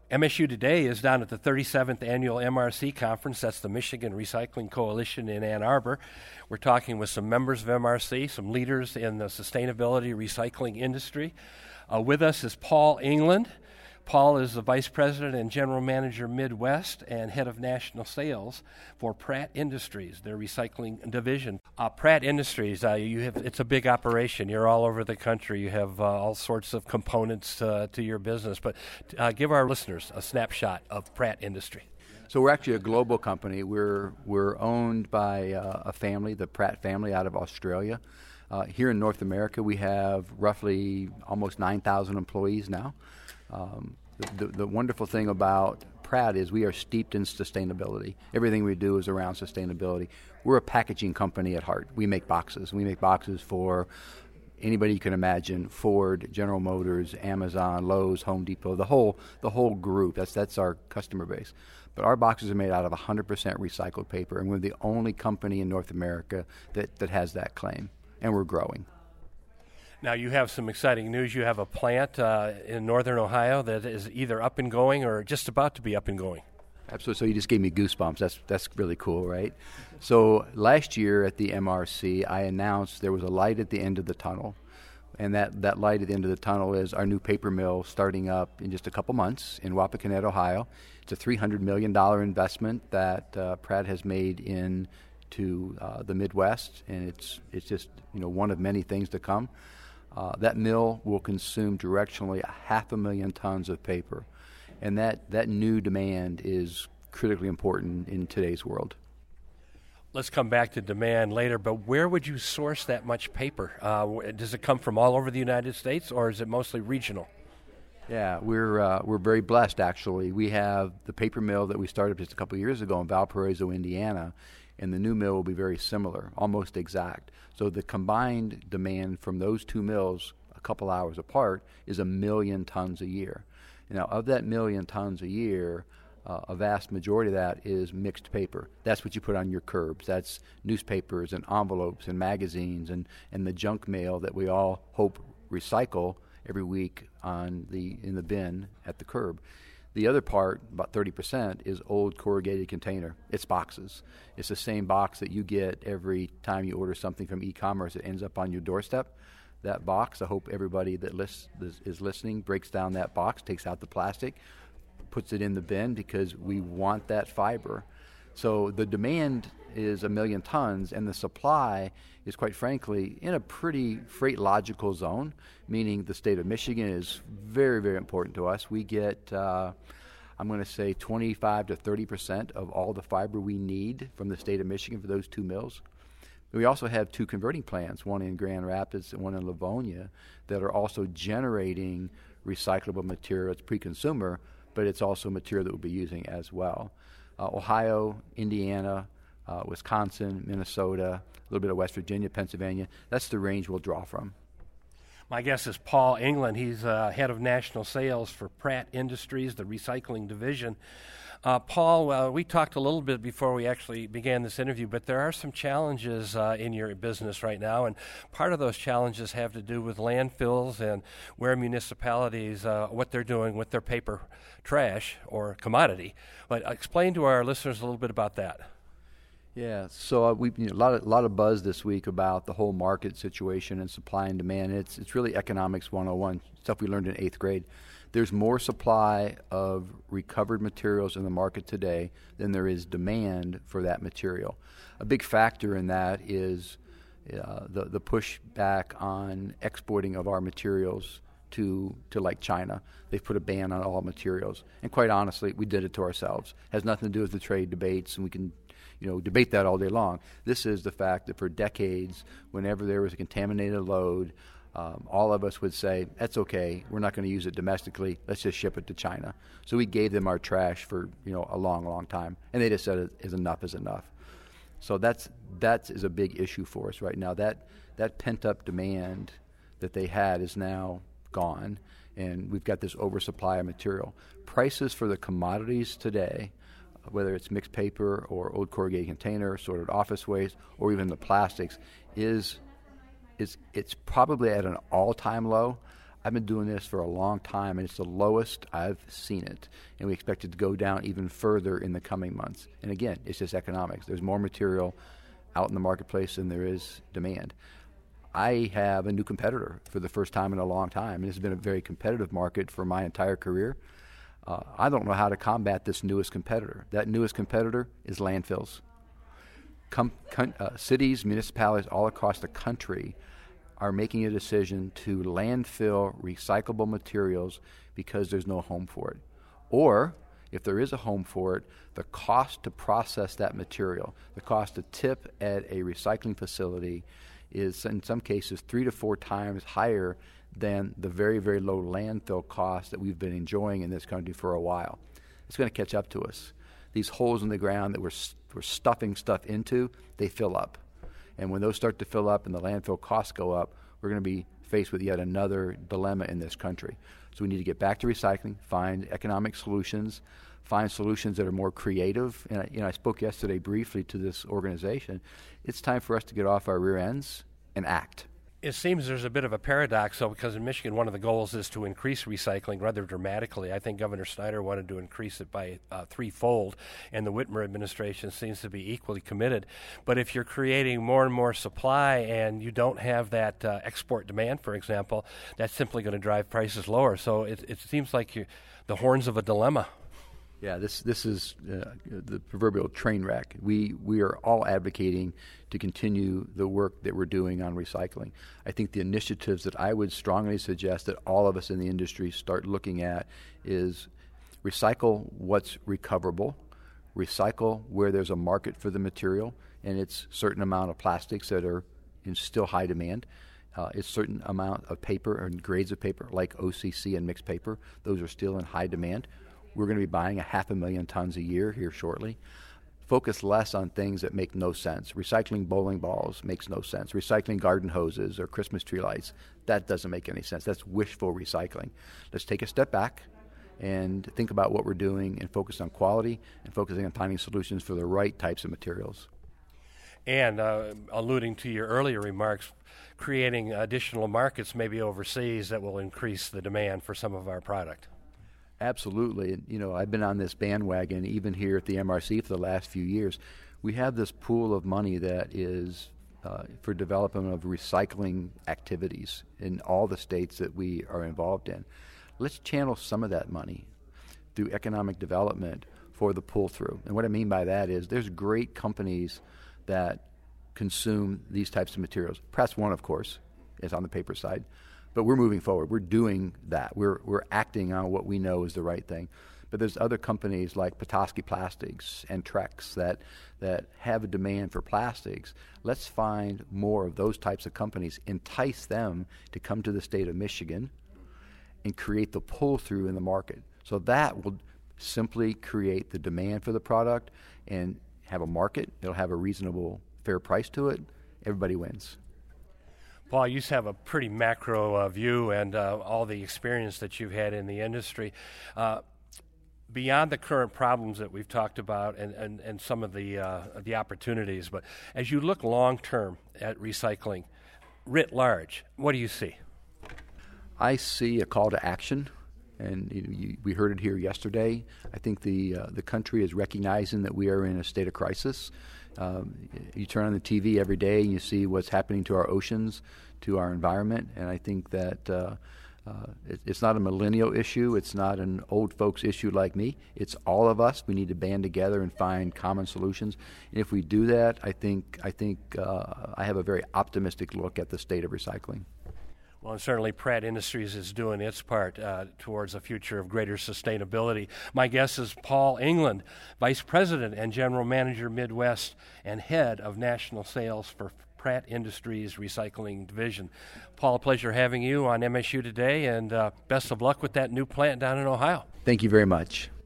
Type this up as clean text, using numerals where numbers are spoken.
MSU Today is down at the 37th Annual MRC Conference. That's the Michigan Recycling Coalition in Ann Arbor. We're talking with some members of MRC, some leaders in the sustainability recycling industry. With us is Paul England. Paul is the Vice President and General Manager Midwest and Head of National Sales for Pratt Industries, their recycling division. Pratt Industries, it's a big operation. You're all over the country. You have all sorts of components to your business. But give our listeners a snapshot of Pratt Industries. So we're actually a global company. We're owned by a family, the Pratt family out of Australia. Here in North America, we have roughly almost 9,000 employees now. The wonderful thing about Pratt is we are steeped in sustainability. Everything we do is around sustainability. We're a packaging company at heart. We make boxes. We make boxes for anybody you can imagine: Ford, General Motors, Amazon, Lowe's, Home Depot, the whole group. That's our customer base. But our boxes are made out of 100% recycled paper, and we're the only company in North America that has that claim, and we're growing. Now, you have some exciting news. You have a plant in northern Ohio that is either up and going or just about to be up and going. Absolutely. So you just gave me goosebumps. That's really cool, right? So last year at the MRC, I announced there was a light at the end of the tunnel. And that light at the end of the tunnel is our new paper mill starting up in just a couple months in Wapakoneta, Ohio. It's a $300 million investment that Pratt has made into the Midwest, and it's just one of many things to come. That mill will consume directionally 500,000 tons of paper, and that new demand is critically important in today's world. Let's come back to demand later, but where would you source that much paper? Does it come from all over the United States, or is it mostly regional? Yeah, we're very blessed, actually. We have the paper mill that we started just a couple of years ago in Valparaiso, Indiana, and the new mill will be very similar, almost exact. So the combined demand from those two mills, a couple hours apart, is 1 million tons a year. Now, of that 1 million tons a year, a vast majority of that is mixed paper. That's what you put on your curbs. That's newspapers and envelopes and magazines and the junk mail that we all hope recycle every week in the bin at the curb. The other part, about 30%, is old corrugated container. It's boxes. It's the same box that you get every time you order something from e-commerce. It ends up on your doorstep. That box, I hope everybody that is listening breaks down that box, takes out the plastic, puts it in the bin because we want that fiber. So the demand is 1 million tons, and the supply is, quite frankly, in a pretty freight logical zone, meaning the state of Michigan is very, very important to us. We get, I'm going to say, 25 to 30% of all the fiber we need from the state of Michigan for those two mills. We also have two converting plants, one in Grand Rapids and one in Livonia, that are also generating recyclable material. It's pre-consumer, but it's also material that we'll be using as well. Ohio, Indiana, Wisconsin, Minnesota, a little bit of West Virginia, Pennsylvania. That's the range we'll draw from. My guest is Paul England. He's head of national sales for Pratt Industries, the recycling division. Paul, we talked a little bit before we actually began this interview, but there are some challenges in your business right now, and part of those challenges have to do with landfills and where municipalities, what they're doing with their paper trash or commodity. But explain to our listeners a little bit about that. Yeah, so we a lot of buzz this week about the whole market situation and supply and demand. It's really economics 101, stuff we learned in 8th grade. There's more supply of recovered materials in the market today than there is demand for that material. A big factor in that is the pushback on exporting of our materials to like China. They've put a ban on all materials. And quite honestly, we did it to ourselves. It has nothing to do with the trade debates, and we can debate that all day long. This is the fact that for decades, whenever there was a contaminated load, all of us would say, that's okay, we're not going to use it domestically, let's just ship it to China. So we gave them our trash for a long, long time, and they just said enough is enough. So that is a big issue for us right now. That pent-up demand that they had is now gone, and we've got this oversupply of material. Prices for the commodities today, whether it's mixed paper or old corrugated container, sorted office waste, or even the plastics, it's probably at an all-time low. I've been doing this for a long time, and it's the lowest I've seen it. And we expect it to go down even further in the coming months. And again, it's just economics. There's more material out in the marketplace than there is demand. I have a new competitor for the first time in a long time, and this has been a very competitive market for my entire career. I don't know how to combat this newest competitor. That newest competitor is landfills. Cities, municipalities all across the country are making a decision to landfill recyclable materials because there's no home for it. Or, if there is a home for it, the cost to process that material, the cost to tip at a recycling facility is in some cases 3 to 4 times higher than the very, very low landfill cost that we've been enjoying in this country for a while. It's going to catch up to us. These holes in the ground that we're stuffing stuff into, they fill up. And when those start to fill up and the landfill costs go up, we're going to be faced with yet another dilemma in this country. So we need to get back to recycling, find economic solutions, find solutions that are more creative. And I spoke yesterday briefly to this organization. It's time for us to get off our rear ends and act. It seems there's a bit of a paradox, though, because in Michigan, one of the goals is to increase recycling rather dramatically. I think Governor Snyder wanted to increase it by threefold, and the Whitmer administration seems to be equally committed. But if you're creating more and more supply and you don't have that export demand, for example, that's simply going to drive prices lower. So it seems like you're the horns of a dilemma. Yeah, this is the proverbial train wreck. We are all advocating to continue the work that we're doing on recycling. I think the initiatives that I would strongly suggest that all of us in the industry start looking at is recycle what's recoverable, recycle where there's a market for the material, and it's a certain amount of plastics that are in still high demand. It's a certain amount of paper and grades of paper like OCC and mixed paper. Those are still in high demand. We're going to be buying 500,000 tons a year here shortly. Focus less on things that make no sense. Recycling bowling balls makes no sense. Recycling garden hoses or Christmas tree lights, that doesn't make any sense. That's wishful recycling. Let's take a step back and think about what we're doing and focus on quality and focusing on finding solutions for the right types of materials. And alluding to your earlier remarks, creating additional markets maybe overseas that will increase the demand for some of our product. Absolutely. And, I've been on this bandwagon even here at the MRC for the last few years. We have this pool of money that is for development of recycling activities in all the states that we are involved in. Let's channel some of that money through economic development for the pull-through. And what I mean by that is there's great companies that consume these types of materials. Press One, of course, is on the paper side. But we're moving forward. We're doing that. We're acting on what we know is the right thing. But there's other companies like Petoskey Plastics and Trex that have a demand for plastics. Let's find more of those types of companies, entice them to come to the state of Michigan and create the pull-through in the market. So that will simply create the demand for the product and have a market. It'll have a reasonable, fair price to it. Everybody wins. Paul, you have a pretty macro view and all the experience that you've had in the industry. Beyond the current problems that we've talked about and some of the opportunities, but as you look long-term at recycling, writ large, what do you see? I see a call to action, and we heard it here yesterday. I think the country is recognizing that we are in a state of crisis. You turn on the TV every day and you see what's happening to our oceans, to our environment, and I think that it's not a millennial issue. It's not an old folks issue like me. It's all of us. We need to band together and find common solutions. And if we do that, I think I have a very optimistic look at the state of recycling. Well, and certainly Pratt Industries is doing its part towards a future of greater sustainability. My guest is Paul England, Vice President and General Manager Midwest and Head of National Sales for Pratt Industries Recycling Division. Paul, a pleasure having you on MSU today, and best of luck with that new plant down in Ohio. Thank you very much.